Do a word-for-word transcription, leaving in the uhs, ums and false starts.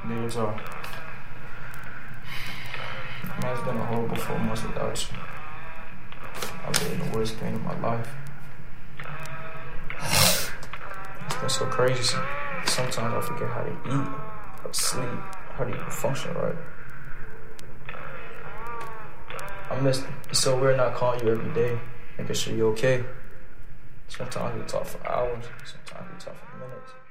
Real talk. Man, it's been a horrible four months without you. I've been in the worst pain of my life. It's been so crazy. Sometimes I forget how to eat, how to sleep, how to even function right. I miss it. It's so weird not calling you every day, making sure you're okay. Sometimes we talk for hours, sometimes we talk for minutes.